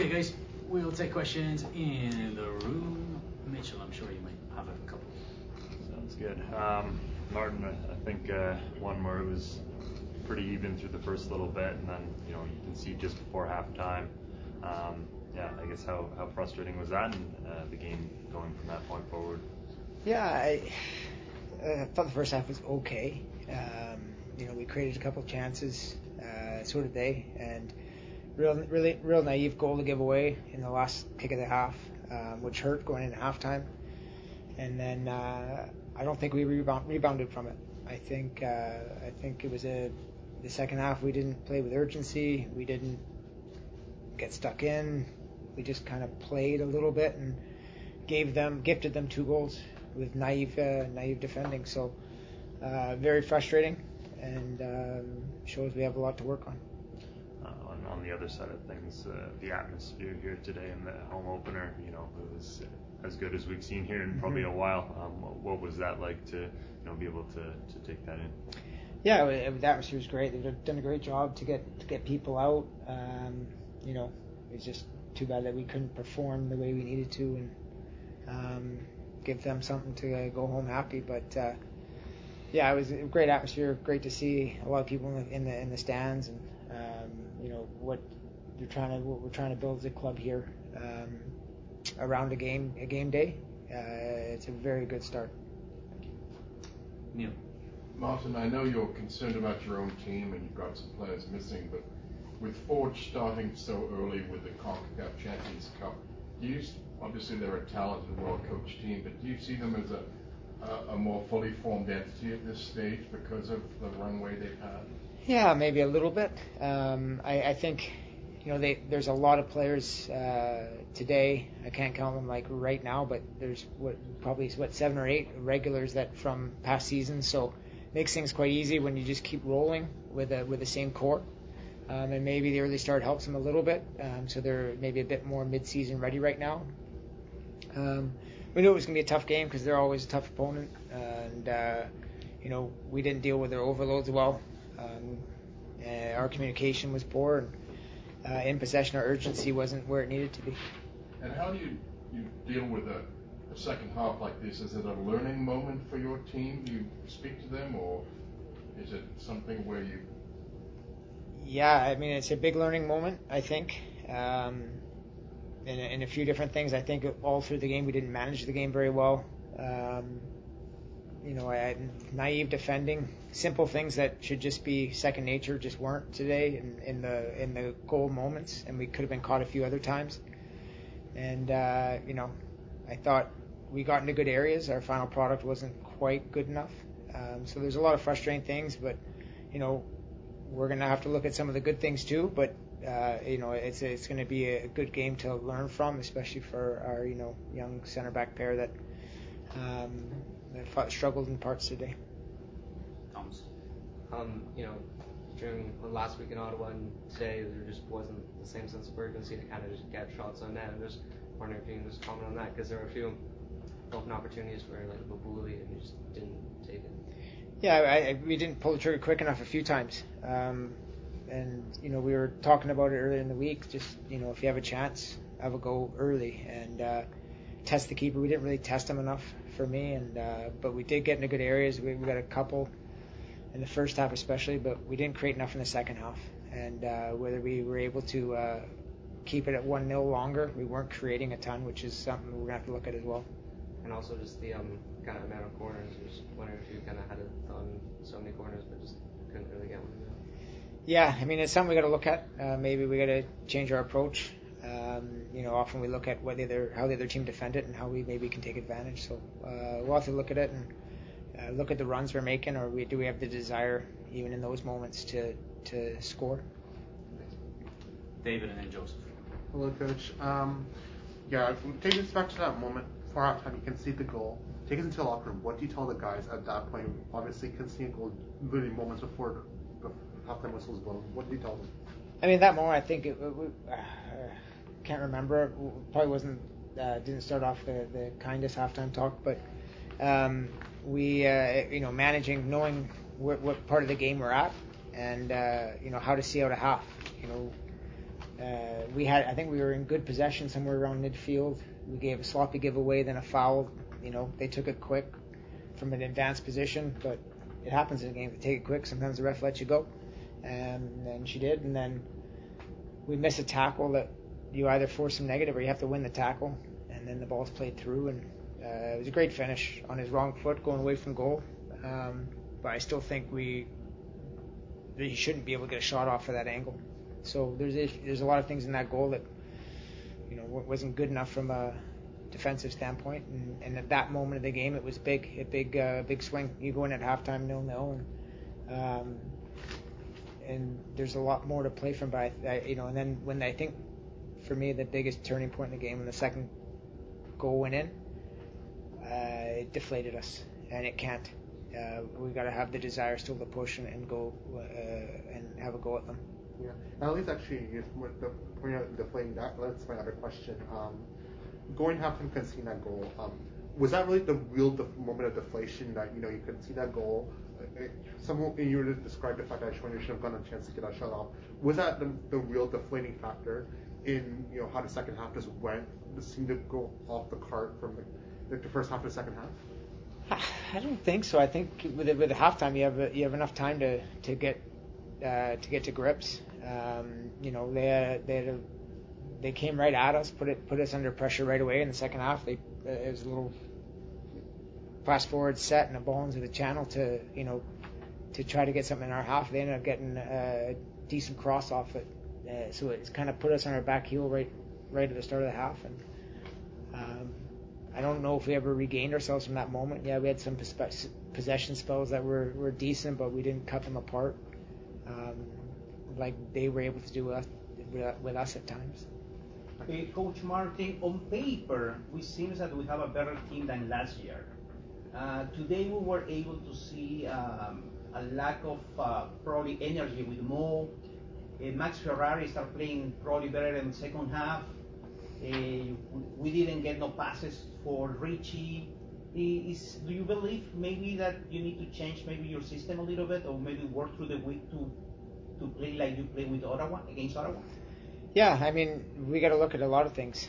Okay, guys, we'll take questions in the room. Mitchell, I'm sure you might have a couple. Sounds good. Martin, I think one where it was pretty even through the first little bit, and then you can see just before halftime. I guess how frustrating was that, and the game going from that point forward? Yeah, I thought the first half was okay. We created a couple chances, so did they, and real naive goal to give away in the last kick of the half, which hurt going into halftime. And then I don't think we rebounded from it. I think it was the second half. We didn't play with urgency. We didn't get stuck in. We just kind of played a little bit and gifted them 2 goals with naive defending. So very frustrating, and shows we have a lot to work on. On the other side of things, the atmosphere here today in the home opener, it was as good as we've seen here in probably a while. What was that like to be able to take that in? Yeah, the atmosphere was great. They've done a great job to get people out. It's just too bad that we couldn't perform the way we needed to and give them something to go home happy. But it was a great atmosphere. Great to see a lot of people in the stands, and what we're trying to build as a club here around a game day. It's a very good start. Neil. Martin, I know you're concerned about your own team and you've got some players missing, but with Forge starting so early with the CONCACAF Champions Cup, obviously they're a talented, well-coached team, but do you see them as a more fully formed entity at this stage because of the runway they've had? Yeah, maybe a little bit. I think there's a lot of players today. I can't count them like right now, but there's probably 7 or 8 regulars that from past seasons. So makes things quite easy when you just keep rolling with the same core. And maybe the early start helps them a little bit. So they're maybe a bit more mid-season ready right now. We knew it was going to be a tough game because they're always a tough opponent, and we didn't deal with their overloads well. Our communication was poor, and in possession, our urgency wasn't where it needed to be. And how do you deal with a second half like this? Is it a learning moment for your team? Do you speak to them, or is it something where you... Yeah, I mean, it's a big learning moment, I think. In a few different things. I think all through the game we didn't manage the game very well. I had naive defending, simple things that should just be second nature just weren't today in the goal moments, and we could have been caught a few other times. And I thought we got into good areas. Our final product wasn't quite good enough. So there's a lot of frustrating things, but we're going to have to look at some of the good things too. But it's going to be a good game to learn from, especially for our young center back pair that struggled in parts today. Thomas. During last week in Ottawa and today, there just wasn't the same sense of urgency to kind of just get shots on net. I'm just wondering if you can just comment on that, because there were a few open opportunities for like Babuli and you just didn't take it. Yeah, we didn't pull the trigger quick enough a few times. And we were talking about it earlier in the week. Just if you have a chance, have a go early and test the keeper. We didn't really test him enough for me, but we did get into good areas. We got a couple in the first half especially, but we didn't create enough in the second half. And whether we were able to keep it at 1-0 longer, we weren't creating a ton, which is something we're gonna have to look at as well. And also just the kind of amount of corners. Just wondering if you kind of had it on so many corners, but just couldn't really get one. Yeah, I mean, it's something we got to look at. Maybe we got to change our approach. Often we look at how the other team defended and how we maybe can take advantage. So we'll have to look at it and look at the runs we're making, or do we have the desire, even in those moments, to score? David and then Joseph. Hello, Coach. Taking us back to that moment before halftime, you concede the goal. Take us into the locker room. What do you tell the guys at that point? Obviously, conceding a goal literally moments before halftime whistle was blown. What did you tell them? I mean, that moment, I think can't remember. Probably didn't start off the kindest halftime talk, but we managing, knowing what part of the game we're at, and how to see out a half. I think we were in good possession somewhere around midfield. We gave a sloppy giveaway, then a foul. They took it quick from an advanced position, but it happens in a game. They take it quick. Sometimes the ref lets you go, and then she did. And then we miss a tackle that you either force some negative or you have to win the tackle. And then the ball's played through, and it was a great finish on his wrong foot going away from goal. But I still think that he shouldn't be able to get a shot off of that angle. So there's a lot of things in that goal that wasn't good enough from a defensive standpoint. And at that moment of the game, it was big swing. You go in at halftime 0-0, and there's a lot more to play from. But and then when I think for me the biggest turning point in the game when the second goal went in, it deflated us, and it can't. We got to have the desire still to push and go and have a go at them. Yeah, at least actually, with the point of deflating that, that's my other question. Going halftime, conceding that goal, was that really the real moment of deflation that you could see that goal? Someone you were to describe the fact that Schweiner should have gotten a chance to get a shot off. Was that the real deflating factor in how the second half just went? Just seemed to go off the cart from the first half to the second half. I don't think so. I think with halftime you have enough time to get to grips. They came right at us, put us under pressure right away in the second half. It was a little fast forward set and a ball into the channel to try to get something in our half. They ended up getting a decent cross off it, so it's kind of put us on our back heel right at the start of the half. And I don't know if we ever regained ourselves from that moment. Yeah, we had some possession spells that were decent, but we didn't cut them apart like they were able to do with us at times. Coach Martin, on paper, it seems that we have a better team than last year. Today we were able to see a lack of probably energy with Mo. Max Ferrari started playing probably better in the second half. We didn't get no passes for Richie. Do you believe maybe that you need to change maybe your system a little bit, or maybe work through the week to play like you play with Ottawa, against Ottawa? Yeah, I mean, we got to look at a lot of things.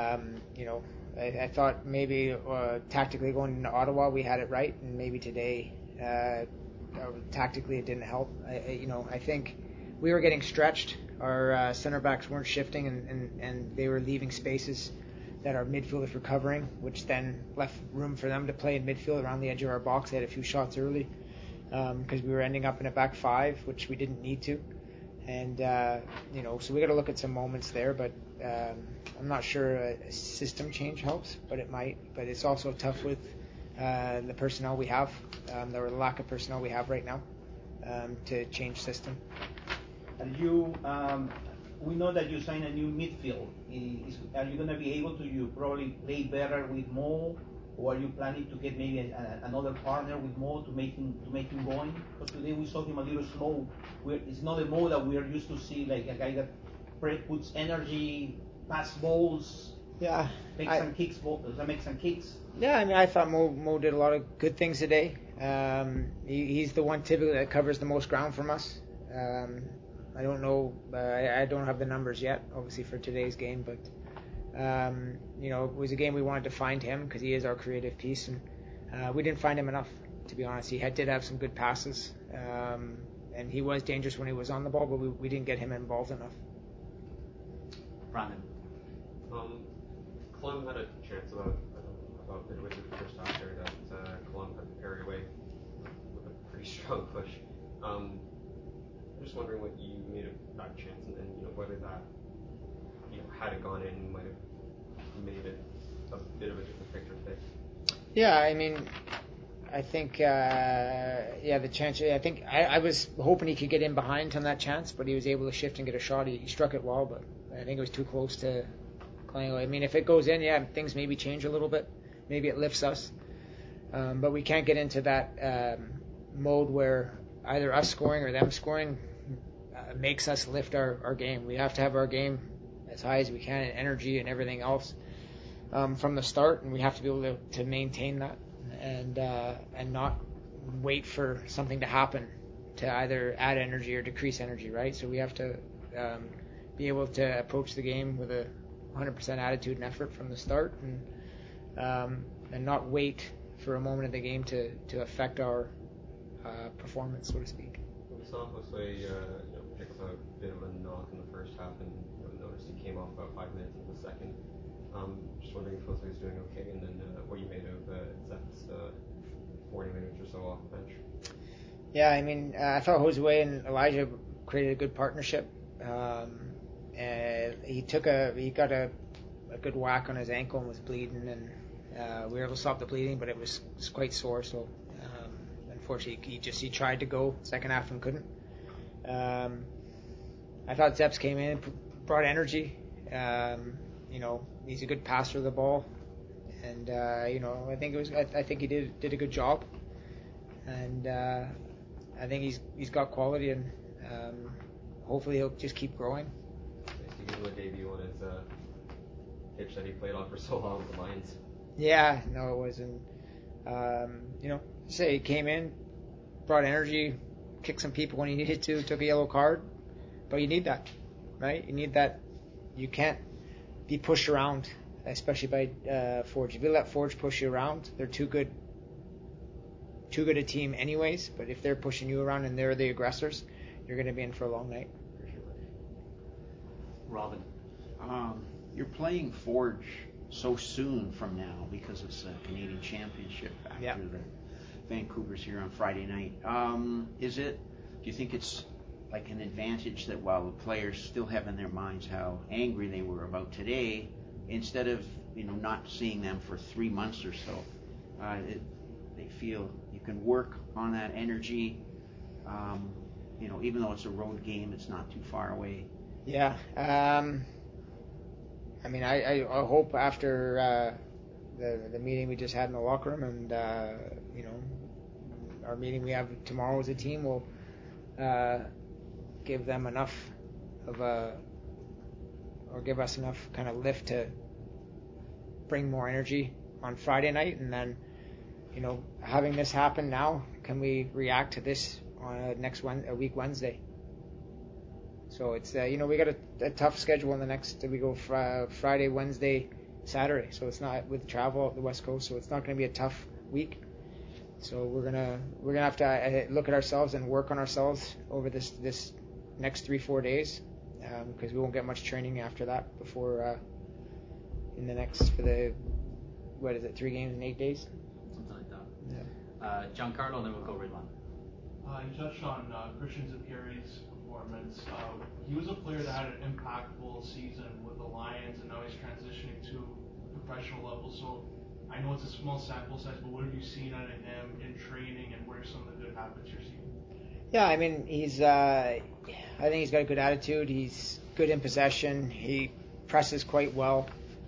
I thought maybe tactically going into Ottawa we had it right, and maybe today tactically it didn't help. I think we were getting stretched. Our center backs weren't shifting, and they were leaving spaces that our midfielders were covering, which then left room for them to play in midfield around the edge of our box. They had a few shots early because we were ending up in a back five, which we didn't need to. And, so we got to look at some moments there, but I'm not sure a system change helps, but it might. But it's also tough with the personnel we have, the lack of personnel we have right now to change system. And we know that you signed a new midfield. Are you going to be able to probably play better with Mo, or are you planning to get maybe another partner with Mo to make him going? Because today we saw him a little slow. It's not the Mo that we are used to see, like a guy that puts energy, pass balls, makes some kicks. Yeah, I mean, I thought Mo did a lot of good things today. He's the one typically that covers the most ground from us. I don't know. I don't have the numbers yet, obviously, for today's game, but it was a game we wanted to find him because he is our creative piece, and we didn't find him enough, to be honest. He did have some good passes, and he was dangerous when he was on the ball, but we didn't get him involved enough. Brandon. Columbus had a chance about midway through the first half there that Columbus had carried away with a pretty strong push. I'm just wondering what you made of that chance, and whether that, had it gone in, might have made it a bit of a different picture today. Yeah, I mean, I think, the chance. I think I was hoping he could get in behind on that chance, but he was able to shift and get a shot. He struck it well, but I think it was too close to Klingo. I mean, if it goes in, things maybe change a little bit. Maybe it lifts us, but we can't get into that mode where either us scoring or them scoring makes us lift our game. We have to have our game as high as we can in energy and everything else from the start, and we have to be able to maintain that and not wait for something to happen to either add energy or decrease energy, right? So we have to be be able to approach the game with a 100% attitude and effort from the start, and not wait for a moment of the game to affect our performance, so to speak. We saw Josue pick up a bit of a knock in the first half, and noticed he came off about 5 minutes into the second. Just wondering if Josue is doing okay, and then what you made of Zep's 40 minutes or so off the bench. Yeah, I mean, I thought Josue and Elijah created a good partnership. And he got a good whack on his ankle and was bleeding, and we were able to stop the bleeding, but it was quite sore. So unfortunately, he tried to go second half and couldn't. I thought Zeps came in, brought energy. He's a good passer of the ball, and I think he did a good job, and I think he's got quality, and hopefully he'll just keep growing. Nice to give him a debut on his pitch that he played on for so long with the Lions. Yeah, no, it wasn't. He came in, brought energy, kicked some people when he needed to, took a yellow card, but you need that, right? You need that. You can't be pushed around, especially by Forge. If you let Forge push you around, they're too good a team anyways, but if they're pushing you around and they're the aggressors, you're going to be in for a long night. Robin. You're playing Forge so soon from now because it's a Canadian Championship after the Vancouver's here on Friday night. Do you think it's like an advantage that while the players still have in their minds how angry they were about today, instead of not seeing them for 3 months or so, they feel you can work on that energy, even though it's a road game, it's not too far away. Yeah. I hope after the meeting we just had in the locker room, and our meeting we have tomorrow as a team will give them enough or give us enough kind of lift to bring more energy on Friday night, and then having this happen now, can we react to this on a week Wednesday? So it's we got a tough schedule in the next. We go Friday, Wednesday, Saturday. So it's not with travel up the West Coast. So it's not going to be a tough week. So we're gonna have to look at ourselves and work on ourselves over this next 3-4 days, because we won't get much training after that before in the next for the 3 games in 8 days. Something like that. Yeah. Giancarlo, and then we'll go Ridwan. You touched on Christian Zapiri's performance. He was a player that had an impactful season with the Lions, and now he's transitioning to professional level. So I know it's a small sample size, but what have you seen out of him in training, and what are some of the good habits you're seeing? Yeah, I mean, I think he's got a good attitude. He's good in possession. He presses quite well.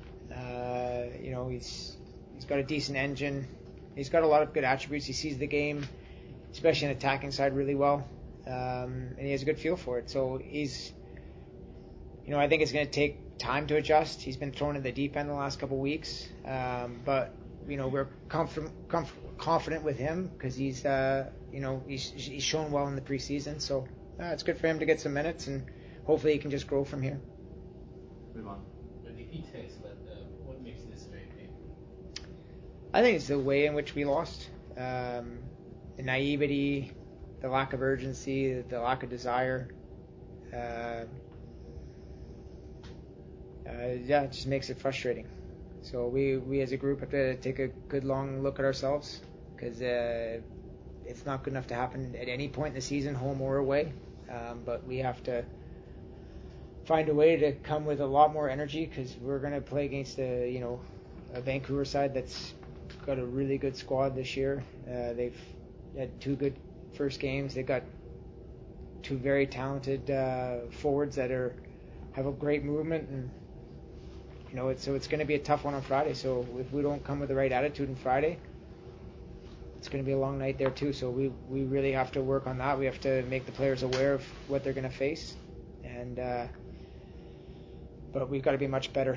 He's got a decent engine. He's got a lot of good attributes. He sees the game, especially in the attacking side, really well. And he has a good feel for it. So he's, I think it's going to take time to adjust. He's been thrown in the deep end the last couple of weeks. But, we're confident with him because he's shown well in the preseason. So it's good for him to get some minutes, and hopefully he can just grow from here. Ridwan. The defeat takes, but what makes this very painful? I think it's the way in which we lost. The naivety, the lack of urgency, the lack of desire. It just makes it frustrating. So we as a group have to take a good long look at ourselves, because it's not good enough to happen at any point in the season, home or away. But we have to find a way to come with a lot more energy, because we're going to play against a Vancouver side that's got a really good squad this year. They've had 2 good first games. They've got 2 very talented forwards that have a great movement, and it's going to be a tough one on Friday. So if we don't come with the right attitude on Friday, it's going to be a long night there too. So we really have to work on that. We have to make the players aware of what they're going to face, and but we've got to be much better.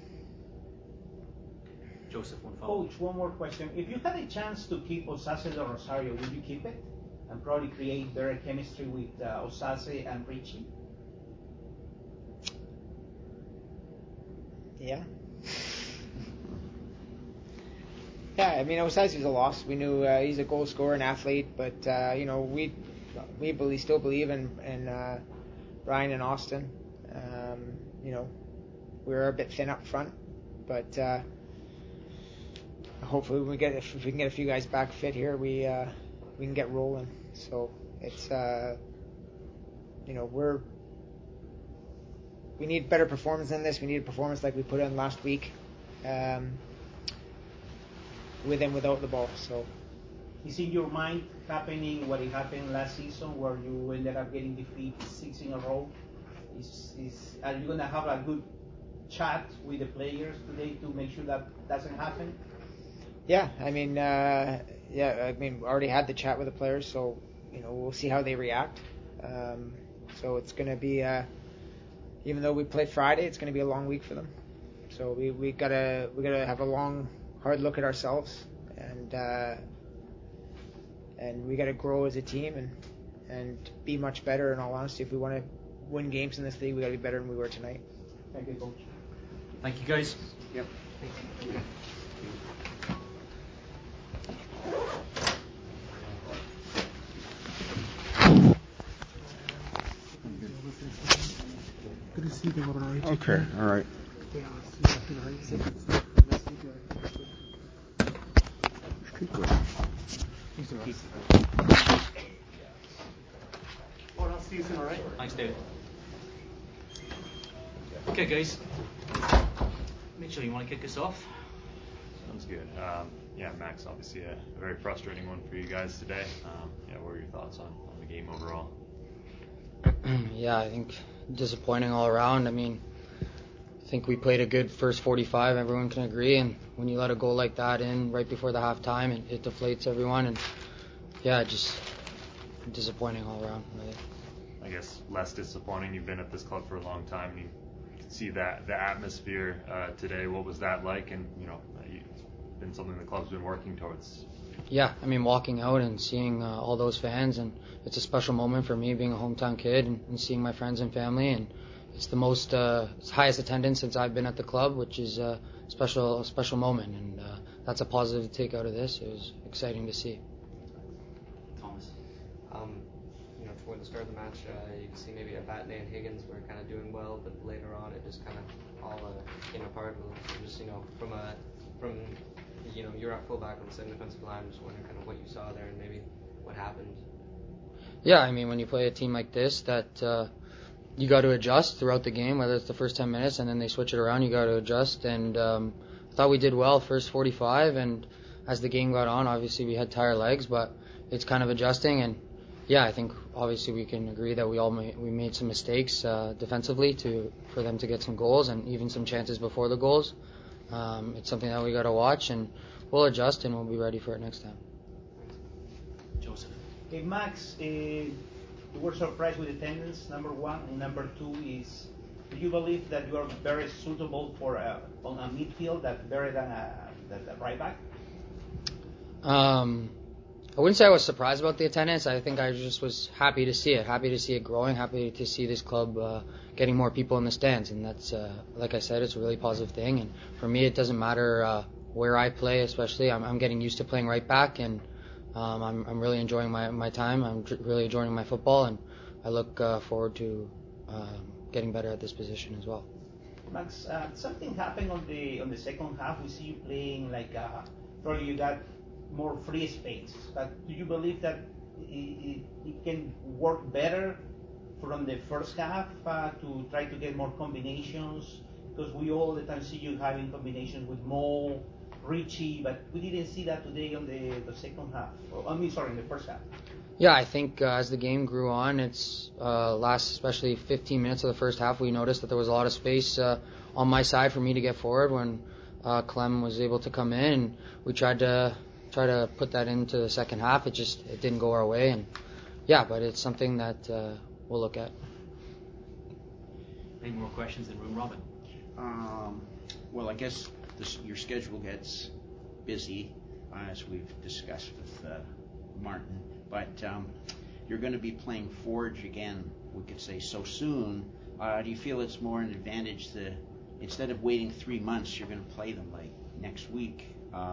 Joseph, one follow. Coach, one more question. If you had a chance to keep Osase de Rosario, would you keep it and probably create better chemistry with Osase and Richie? Yeah. Yeah, I mean, Osasi was a loss. We knew he's a goal scorer, an athlete, but we still believe in Ryan and Austin. We're a bit thin up front, but hopefully if we can get a few guys back fit here, we can get rolling. So it's we need better performance than this. We need a performance like we put in last week. With and without the ball. So, is in your mind happening what it happened last season, where you ended up getting defeated 6 in a row? Are you gonna have a good chat with the players today to make sure that doesn't happen? Yeah, I mean, we already had the chat with the players, so we'll see how they react. So it's gonna be, even though we play Friday, it's gonna be a long week for them. So we gotta have a long, hard look at ourselves, and we got to grow as a team and be much better. In all honesty, if we want to win games in this league, we got to be better than we were tonight. Thank you, Coach. Thank you, guys. Yep. Good to see you. Okay, all right. I'll see you soon, all right? Thanks, David. Okay, guys. Mitchell, you want to kick us off? Sounds good. Max, obviously a very frustrating one for you guys today. What are your thoughts on the game overall? Yeah, I think disappointing all around. I mean, I think we played a good first 45, everyone can agree, and when you let a goal like that in right before the halftime, it deflates everyone, and just disappointing all around, really. I guess less disappointing. You've been at this club for a long time, and you can see that the atmosphere today. What was that like? And it's been something the club's been working towards. Yeah, I mean, walking out and seeing all those fans, and it's a special moment for me, being a hometown kid, and seeing my friends and family, and it's the most it's highest attendance since I've been at the club, which is a special moment, and that's a positive to take out of this. It was exciting to see. Thomas. Toward the start of the match, you can see maybe Abatne and Higgins were kind of doing well, but later on it just kind of all came apart. Just from you're at fullback on the same defensive line. I'm just wondering kind of what you saw there and maybe what happened. Yeah, I mean, when you play a team like this, that you got to adjust throughout the game, whether it's the first 10 minutes and then they switch it around, you got to adjust. And I thought we did well first 45, and as the game got on, obviously we had tired legs, but it's kind of adjusting. And yeah, I think obviously we can agree that we made some mistakes defensively for them to get some goals and even some chances before the goals. It's something that we got to watch, and we'll adjust and we'll be ready for it next time. Joseph. Hey, Max, you were surprised with attendance, number one, and number two is, do you believe that you are very suitable for on a midfield that better than a right back? I wouldn't say I was surprised about the attendance. I think I just was happy to see it growing, happy to see this club getting more people in the stands, and that's, like I said, it's a really positive thing. And for me, it doesn't matter where I play, especially. I'm getting used to playing right back, and I'm really enjoying my time. I'm really enjoying my football, and I look forward to getting better at this position as well. Max, something happened on the second half. We see you playing like probably you got more free space, but do you believe that it can work better from the first half to try to get more combinations? Because we all the time see you having combinations with Mo, Richie, but we didn't see that today on the second half. In the first half. Yeah, I think as the game grew on, its last especially 15 minutes of the first half, we noticed that there was a lot of space on my side for me to get forward when Clem was able to come in, and we tried to put that into the second half. It didn't go our way, and but it's something that we'll look at. Any more questions in room robin? Well, I guess your schedule gets busy, as we've discussed with Martin, but you're going to be playing Forge again, we could say, so soon. Do you feel it's more an advantage to instead of waiting 3 months, you're going to play them like next week.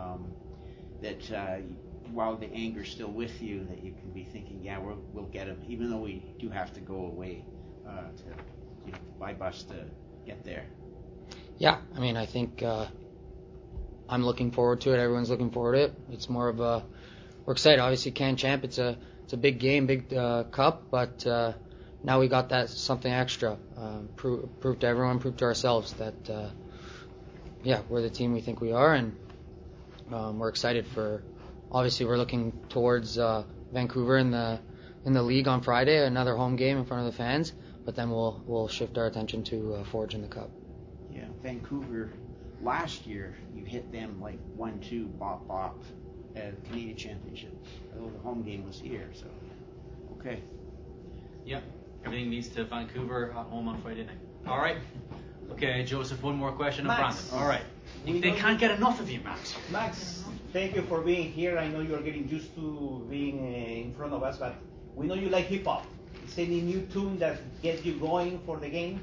While the anger's still with you, that you can be thinking, yeah, we'll get them, even though we do have to go away by bus to get there. Yeah, I mean, I think I'm looking forward to it. Everyone's looking forward to it. It's more of a, we're excited. Obviously, Can Champ, it's a big game, big cup, but now we got that something extra. Prove to everyone, prove to ourselves that we're the team we think we are, and we're excited for. Obviously, we're looking towards Vancouver in the league on Friday, another home game in front of the fans. But then we'll shift our attention to Forge in the Cup. Yeah, Vancouver. Last year, you hit them like 1-2 bop at the Canadian Championship. Although the home game was here, so okay. Yep, everything leads to Vancouver at home on Friday night. All right. Okay, Joseph, one more question on Brandon. All right. They can't get enough of you, Max. Max, thank you for being here. I know you're getting used to being in front of us, but we know you like hip hop. Is any new tune that gets you going for the game?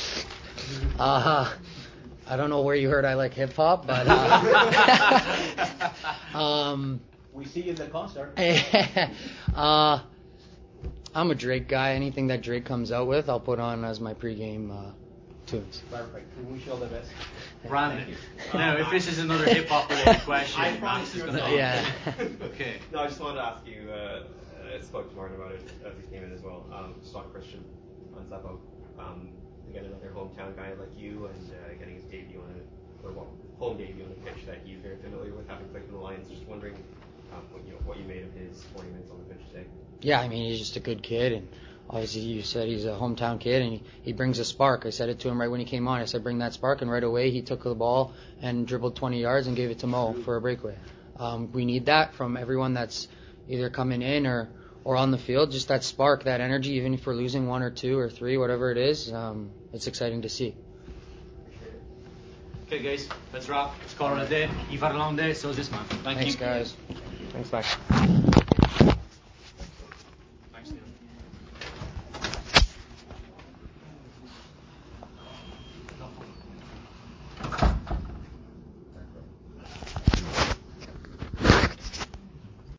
I don't know where you heard I like hip hop, but we see you in the concert. I'm a Drake guy. Anything that Drake comes out with, I'll put on as my pregame tunes. Perfect. We wish you all the best. Brandon, now if this is another hip hop related question, I promise you. Yeah. Okay. No, I just wanted to ask you. I spoke to Martin about it as he came in as well. Stock Christian on Zeppo. Again, another hometown guy like you, and getting his debut on home debut on a pitch that he's very familiar with, having played for the Lions. Just wondering what you made of his 40 minutes on the pitch today. Yeah, I mean, he's just a good kid, and obviously you said he's a hometown kid, and he brings a spark. I said it to him right when he came on. I said, bring that spark, and right away he took the ball and dribbled 20 yards and gave it to Mo for a breakaway. We need that from everyone that's either coming in or on the field, just that spark, that energy, even if we're losing 1 or 2 or 3, whatever it is. It's exciting to see. Okay, guys, let's wrap. Let's call it a day. You've had a long day, so is this man. Thanks, guys. Thanks, Max.